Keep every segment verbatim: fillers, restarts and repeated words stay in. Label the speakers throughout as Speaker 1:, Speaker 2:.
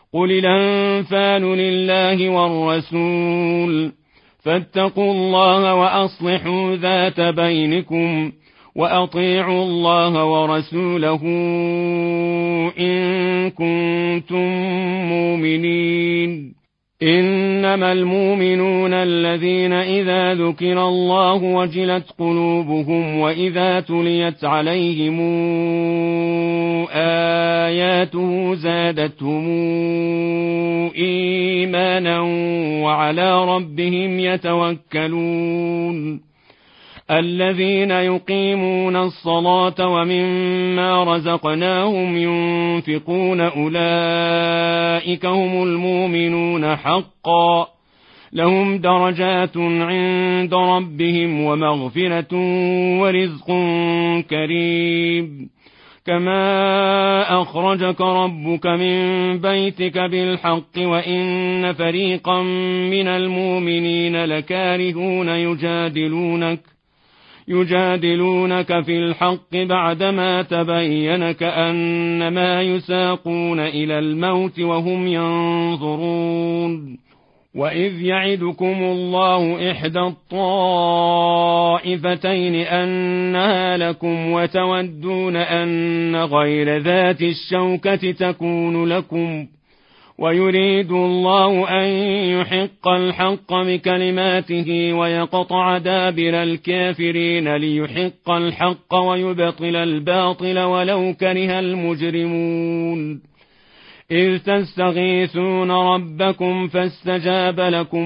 Speaker 1: قل الأنفال لله والرسول فاتقوا الله وأصلحوا ذات بينكم وأطيعوا الله ورسوله إن كنتم مؤمنين. إنما المؤمنون الذين إذا ذكر الله وجلت قلوبهم وإذا تليت عليهم آياته زادتهم إيمانا وعلى ربهم يتوكلون. الذين يقيمون الصلاة ومما رزقناهم ينفقون أولئك هم المؤمنون حقا لهم درجات عند ربهم ومغفرة ورزق كريم. كما أخرجك ربك من بيتك بالحق وإن فريقا من المؤمنين لكارهون يجادلونك يجادلونك في الحق بعدما تبين كأنما يساقون إلى الموت وهم ينظرون. وإذ يعدكم الله إحدى الطائفتين أنها لكم وتودون أن غير ذات الشوكة تكون لكم ويريد الله أن يحق الحق بكلماته ويقطع دابر الكافرين ليحق الحق ويبطل الباطل ولو كره المجرمون. إذ تستغيثون ربكم فاستجاب لكم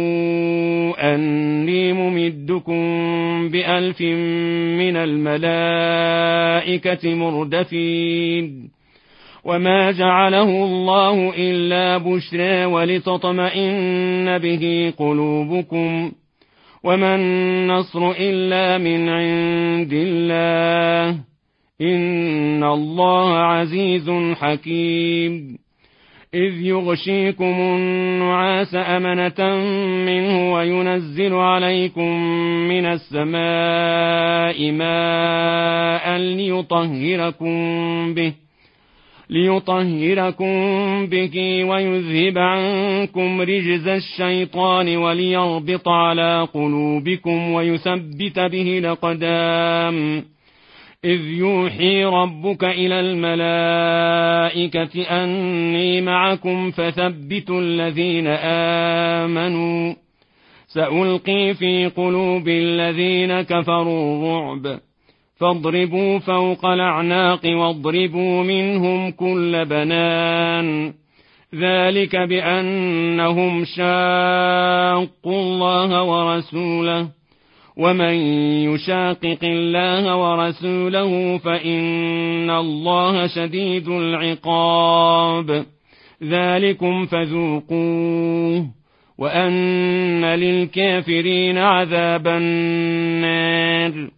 Speaker 1: أني ممدكم بألف من الملائكة مردفين. وما جعله الله إلا بشرى ولتطمئن به قلوبكم وما النصر إلا من عند الله إن الله عزيز حكيم. إذ يغشيكم النعاس أمنة منه وينزل عليكم من السماء ماء ليطهركم به ليطهركم به ويذهب عنكم رجز الشيطان وليربط على قلوبكم ويثبت به الأقدام. إذ يوحي ربك إلى الملائكة أني معكم فثبتوا الذين آمنوا سألقي في قلوب الذين كفروا الرعب فاضربوا فوق الأعناق واضربوا منهم كل بنان. ذلك بأنهم شاقوا الله ورسوله ومن يشاقق الله ورسوله فإن الله شديد العقاب. ذلكم فذوقوه وأن للكافرين عذاب النار.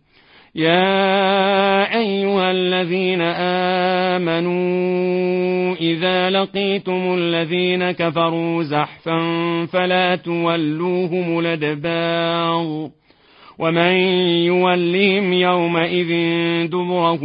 Speaker 1: يا أيها الذين آمنوا إذا لقيتم الذين كفروا زحفا فلا تولوهم الأدبار ومن يولهم يومئذ دبره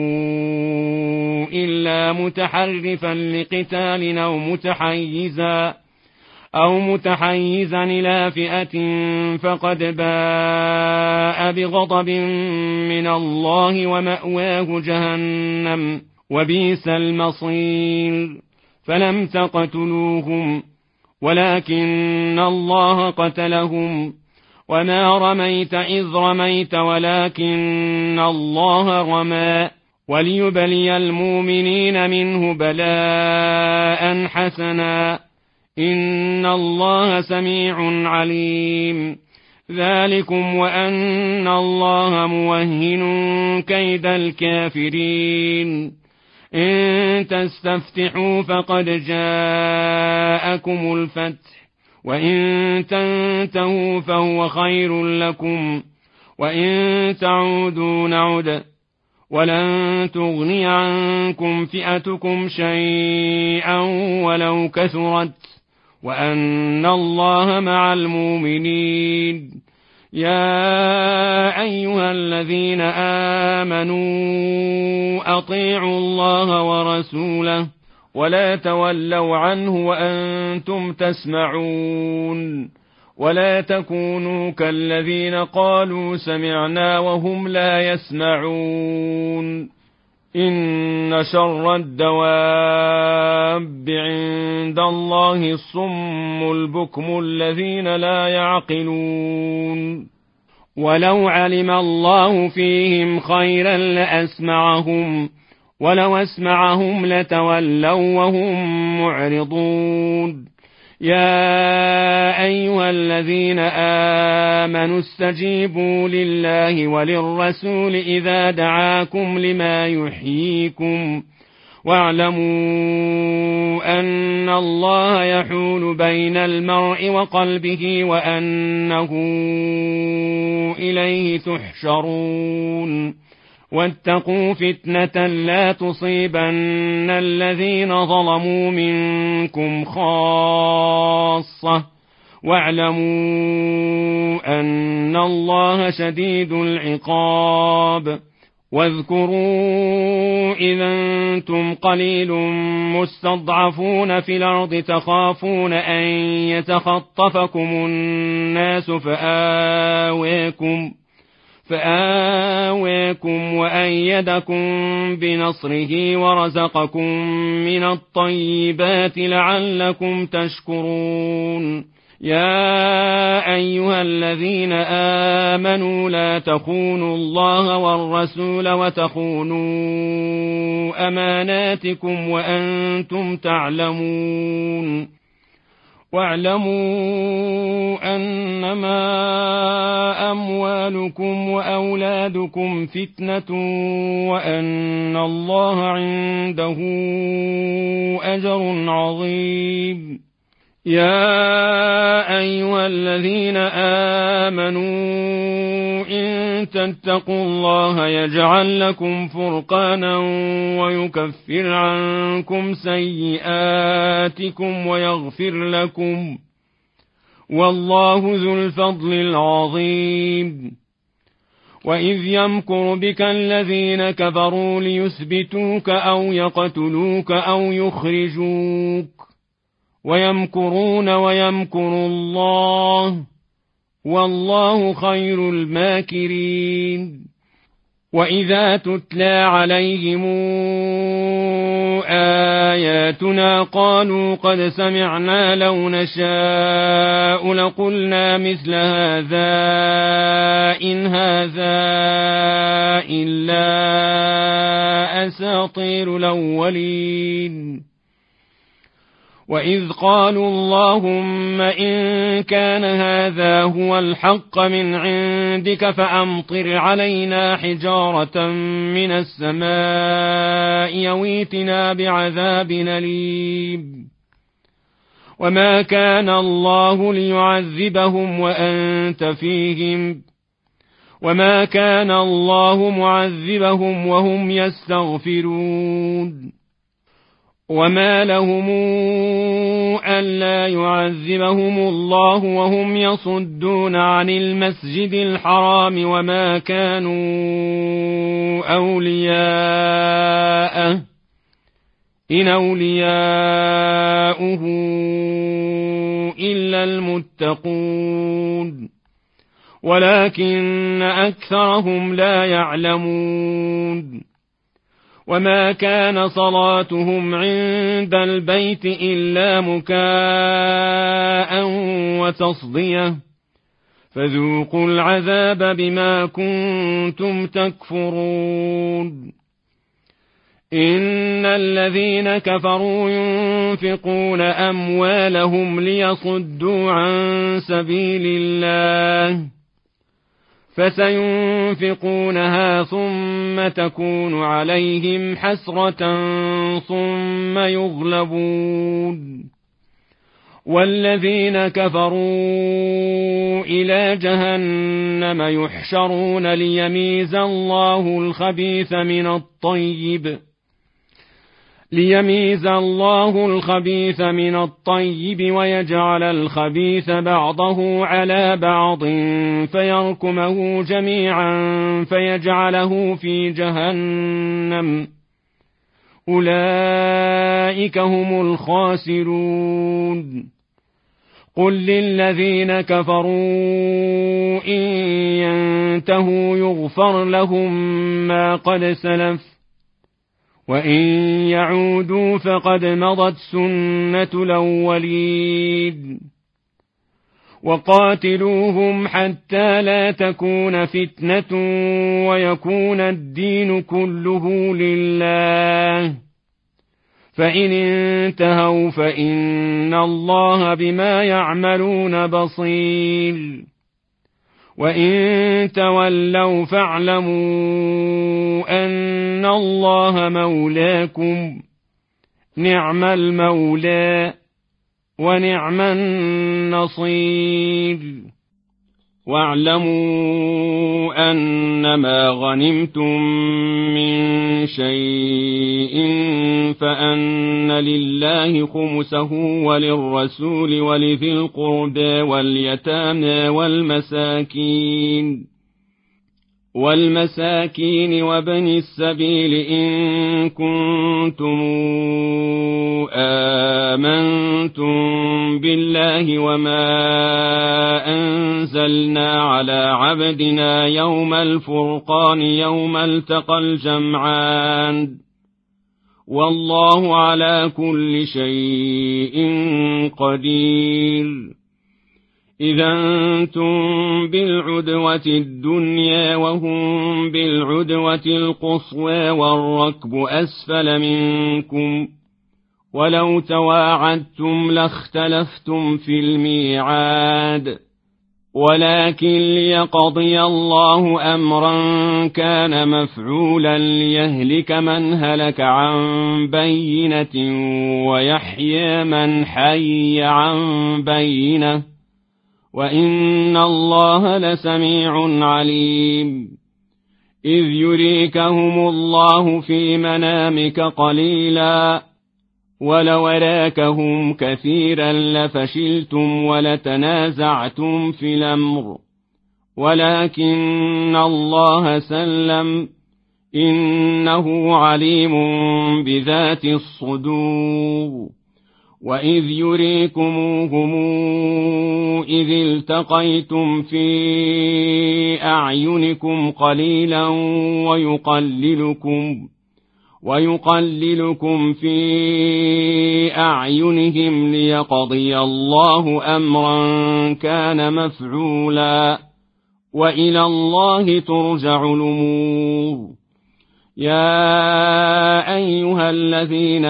Speaker 1: إلا متحرفا لقتال أو متحيزا أو متحيزا إلى فئة فقد باء بغضب من الله ومأواه جهنم وبئس المصير. فلم تقتلوهم ولكن الله قتلهم وما رميت إذ رميت ولكن الله رمى وليبلي المؤمنين منه بلاء حسنا إن الله سميع عليم. ذلكم وأن الله موهن كيد الكافرين. إن تستفتحوا فقد جاءكم الفتح وإن تنتهوا فهو خير لكم وإن تعودوا نعد ولن تغني عنكم فئتكم شيئا ولو كثرت وأن الله مع المؤمنين. يا أيها الذين آمنوا أطيعوا الله ورسوله ولا تولوا عنه وأنتم تسمعون ولا تكونوا كالذين قالوا سمعنا وهم لا يسمعون إن شر الدواب عند الله الصم البكم الذين لا يعقلون ولو علم الله فيهم خيرا لأسمعهم ولو أسمعهم لتولوا وهم معرضون يا أيها الذين آمنوا استجيبوا لله وللرسول إذا دعاكم لما يحييكم واعلموا أن الله يحول بين المرء وقلبه وأنه إليه تحشرون واتقوا فتنة لا تصيبن الذين ظلموا منكم خاصة واعلموا أن الله شديد العقاب واذكروا إذا أنتم قليل مستضعفون في الأرض تخافون أن يتخطفكم الناس فآويكم فآويكم وأيدكم بنصره ورزقكم من الطيبات لعلكم تشكرون يا أيها الذين آمنوا لا تخونوا الله والرسول وتخونوا أماناتكم وأنتم تعلمون واعلموا أنما أموالكم وأولادكم فتنة وأن الله عنده أجر عظيم يا أيها الذين آمنوا إن تتقوا الله يجعل لكم فرقانا ويكفر عنكم سيئاتكم ويغفر لكم والله ذو الفضل العظيم وإذ يمكر بك الذين كفروا ليثبتوك أو يقتلوك أو يخرجوك ويمكرون ويمكر الله والله خير الماكرين وإذا تتلى عليهم آياتنا قالوا قد سمعنا لو نشاء لقلنا مثل هذا إن هذا إلا أساطير الأولين وإذ قالوا اللهم إن كان هذا هو الحق من عندك فأمطر علينا حجارة من السماء يويتنا بعذاب أليم وما كان الله ليعذبهم وأنت فيهم وما كان الله معذبهم وهم يستغفرون وما لهم ألا يعذبهم الله وهم يصدون عن المسجد الحرام وما كانوا أولياءه إن أولياؤه إلا المتقون ولكن أكثرهم لا يعلمون وما كان صلاتهم عند البيت إلا مكاء وتصدية فذوقوا العذاب بما كنتم تكفرون إن الذين كفروا ينفقون أموالهم ليصدوا عن سبيل الله فسينفقونها ثم تكون عليهم حسرة ثم يغلبون والذين كفروا إلى جهنم يحشرون ليميز الله الخبيث من الطيب ليميز الله الخبيث من الطيب ويجعل الخبيث بعضه على بعض فيركمه جميعا فيجعله في جهنم أولئك هم الخاسرون. قل للذين كفروا إن ينتهوا يغفر لهم ما قد سلف وإن يعودوا فقد مضت سنة الأولين. وقاتلوهم حتى لا تكون فتنة ويكون الدين كله لله، فإن انتهوا فإن الله بما يعملون بصير. وإن تولوا فاعلموا أن الله مولاكم، نعم المولى ونعم النصير. واعلموا أنما غنمتم من شيء فأن لله خمسه وللرسول ولذي القربى واليتامى والمساكين والمساكين وابن السبيل إن كنتم آمنتم بالله وما أنزلنا على عبدنا يوم الفرقان يوم التقى الجمعان، والله على كل شيء قدير. إذا أنتم بالعدوة الدنيا وهم بالعدوة القصوى والركب أسفل منكم، ولو تواعدتم لاختلفتم في الميعاد، ولكن ليقضي الله أمرا كان مفعولا ليهلك من هلك عن بينة ويحيى من حي عن بينة، وإن الله لسميع عليم. إذ يريكهم الله في منامك قليلا ولو أراكهم كثيرا لفشلتم ولتنازعتم في الأمر، ولكن الله سلم إنه عليم بذات الصدور. وإذ يريكموهم إذ التقيتم في أعينكم قليلا ويقللكم ويقللكم في أعينهم ليقضي الله أمرا كان مفعولا، وإلى الله ترجع الأمور. يا أيها الذين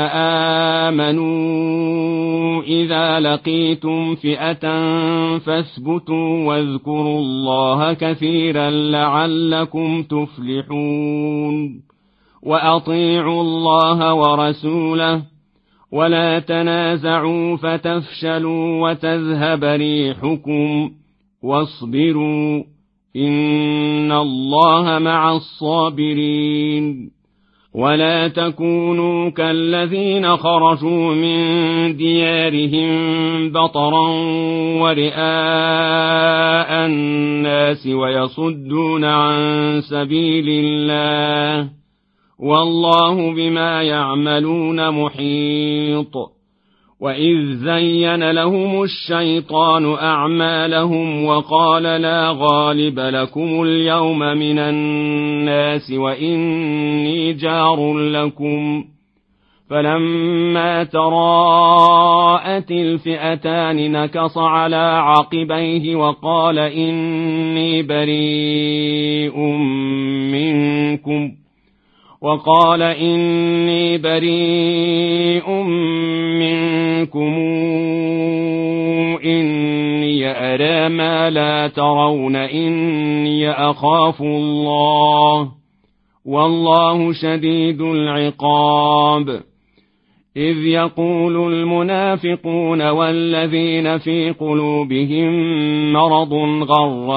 Speaker 1: آمنوا إذا لقيتم فئة فاثبتوا واذكروا الله كثيرا لعلكم تفلحون. وأطيعوا الله ورسوله ولا تنازعوا فتفشلوا وتذهب ريحكم، واصبروا إن الله مع الصابرين. ولا تكونوا كالذين خرجوا من ديارهم بطرا ورئاء الناس ويصدون عن سبيل الله، والله بما يعملون محيط. وإذ زين لهم الشيطان أعمالهم وقال لا غالب لكم اليوم من الناس وإني جار لكم، فلما تراءت الفئتان نكص على عقبيه وقال إني بريء منكم وقال إني بريء منكم إني أرى ما لا ترون إني أخاف الله والله شديد العقاب. إذ يقول المنافقون والذين في قلوبهم مرض غر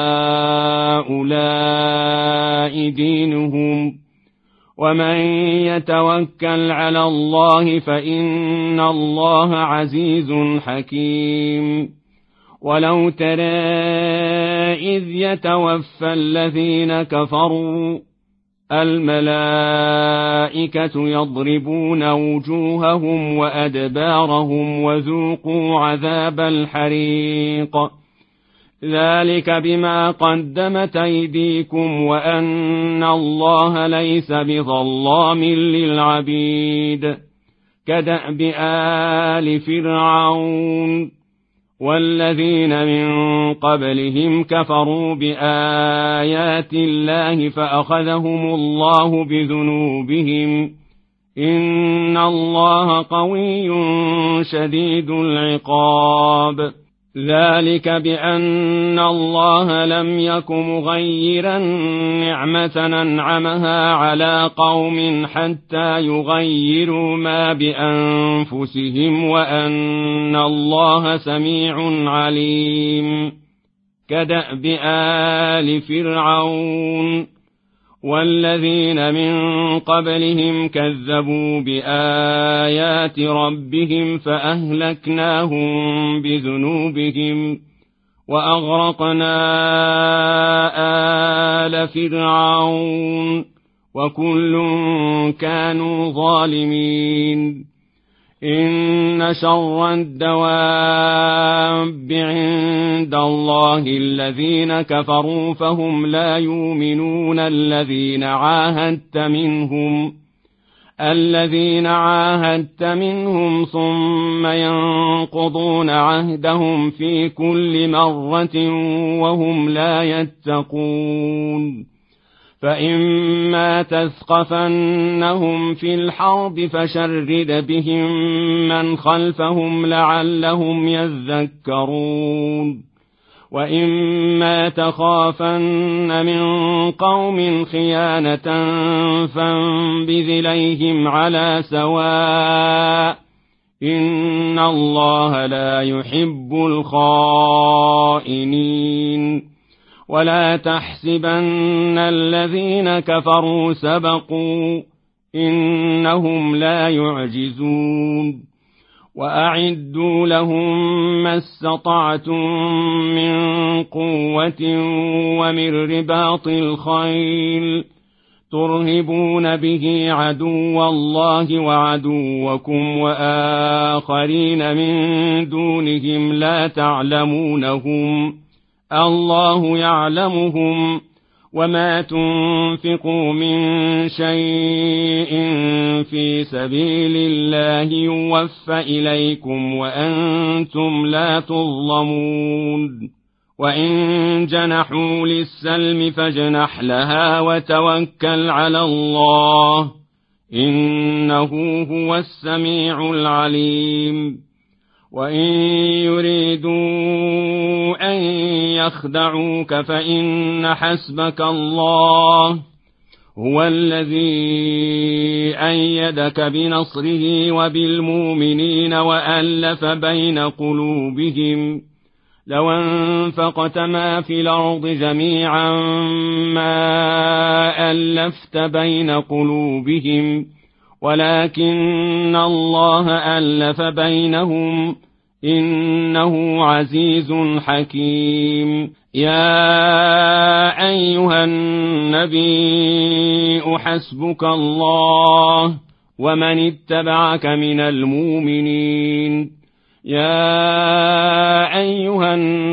Speaker 1: هؤلاء دينهم ومن يتوكل على الله فإن الله عزيز حكيم. ولو ترى إذ يتوفى الذين كفروا الملائكة يضربون وجوههم وأدبارهم وذوقوا عذاب الحريق ذلك بما قدمت أيديكم وأن الله ليس بظلام للعبيد كدأب آل فرعون والذين من قبلهم كفروا بآيات الله فأخذهم الله بذنوبهم إن الله قوي شديد العقاب ذلك بأن الله لم يك مغيرا نعمة أنعمها على قوم حتى يغيروا ما بأنفسهم وأن الله سميع عليم كدأب آل فرعون والذين من قبلهم كذبوا بآيات ربهم فأهلكناهم بذنوبهم وأغرقنا آل فرعون وكل كانوا ظالمين إن شر الدواب عند الله الذين كفروا فهم لا يؤمنون الذين عاهدت منهم الذين عاهدت منهم ثم ينقضون عهدهم في كل مرة وهم لا يتقون فإما تثقفنهم في الحرب فشرد بهم من خلفهم لعلهم يذكرون وإما تخافن من قوم خيانة فانبذ إليهم على سواء إن الله لا يحب الخائنين ولا تحسبن الذين كفروا سبقوا إنهم لا يعجزون وأعدوا لهم ما استطعتم من قوة ومن رباط الخيل ترهبون به عدو الله وعدوكم وآخرين من دونهم لا تعلمونهم الله يعلمهم وما تنفقوا من شيء في سبيل الله يوفى إليكم وأنتم لا تظلمون وإن جنحوا للسلم فاجنح لها وتوكل على الله إنه هو السميع العليم وإن يريدوا أن يخدعوك فإن حسبك الله هو الذي أيدك بنصره وبالمؤمنين وألف بين قلوبهم لو أنفقت ما في الأرض جميعا ما ألفت بين قلوبهم ولكن الله ألف بينهم إنه عزيز حكيم يا أيها النبي حسبك الله ومن اتبعك من المؤمنين يا أيها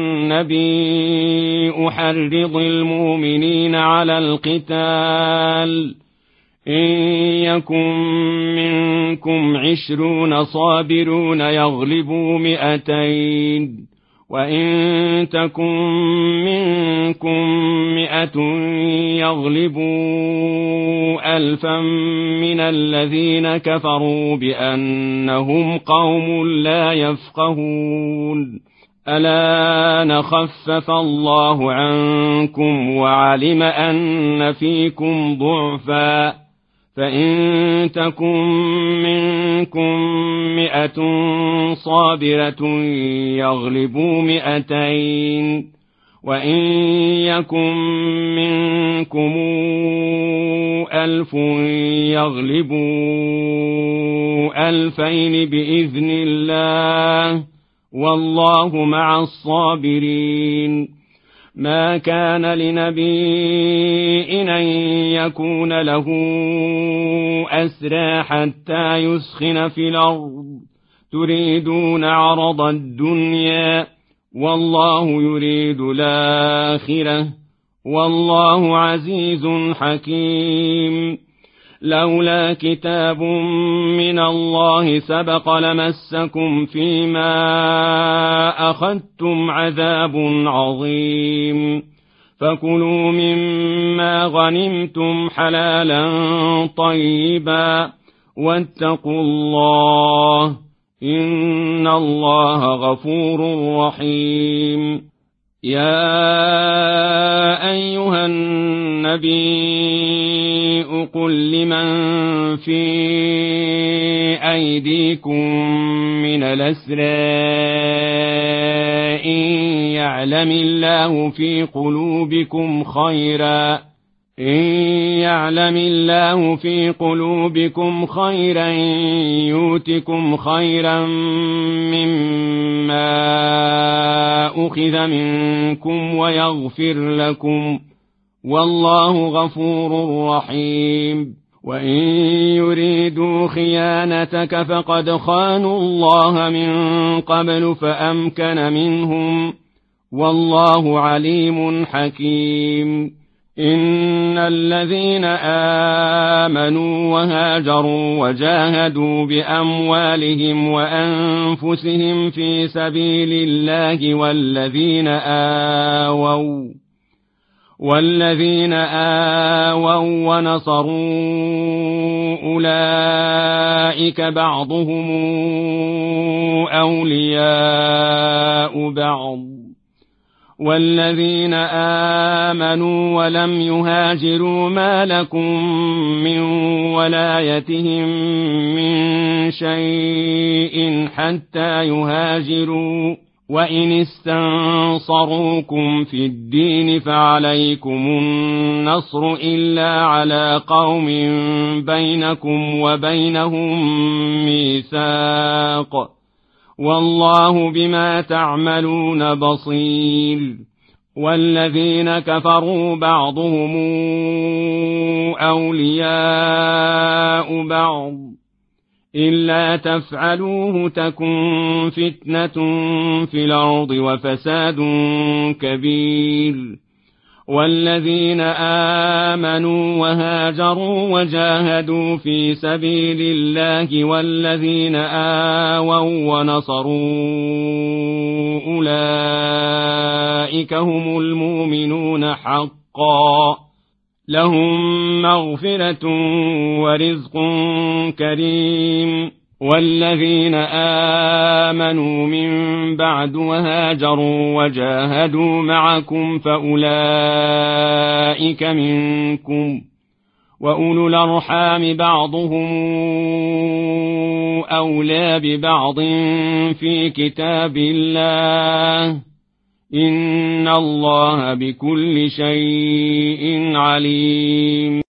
Speaker 1: النبي حرض المؤمنين على القتال إن يكن منكم عشرون صابرون يغلبوا مئتين وإن تكن منكم مئة يغلبوا ألفا من الذين كفروا بأنهم قوم لا يفقهون ألا نخفف الله عنكم وعلم أن فيكم ضعفا فإن تكن منكم مئة صابرة يغلبوا مئتين وإن يكن منكم ألف يغلبوا ألفين بإذن الله والله مع الصابرين ما كان لنبي أن يكون له أسرى حتى يسخن في الأرض تريدون عرض الدنيا والله يريد الآخرة والله عزيز حكيم. لولا كتاب من الله سبق لمسكم فيما أخذتم عذاب عظيم. فكلوا مما غنمتم حلالا طيبا واتقوا الله إن الله غفور رحيم. يا أيها النبي قل لمن في أيديكم من الأسرى إن يعلم الله في قلوبكم خيرا إن يعلم الله في قلوبكم خيرا يؤتكم خيرا مما أخذ منكم ويغفر لكم والله غفور رحيم. وإن يريدوا خيانتك فقد خانوا الله من قبل فأمكن منهم والله عليم حكيم. إن الذين آمنوا وهاجروا وجاهدوا بأموالهم وأنفسهم في سبيل الله والذين آووا والذين آووا ونصروا أولئك بعضهم أولياء بعض والذين آمنوا ولم يهاجروا ما لكم من ولايتهم من شيء حتى يهاجروا وإن استنصروكم في الدين فعليكم النصر إلا على قوم بينكم وبينهم ميثاق والله بما تعملون بصير. والذين كفروا بعضهم أولياء بعض إلا تفعلوه تكن فتنة في الأرض وفساد كبير. والذين آمنوا وهاجروا وجاهدوا في سبيل الله والذين آووا ونصروا أولئك هم المؤمنون حقا لهم مغفرة ورزق كريم. والذين آمنوا من بعد وهاجروا وجاهدوا معكم فأولئك منكم وأولو الأرحام بعضهم أولى ببعض في كتاب الله إن الله بكل شيء عليم.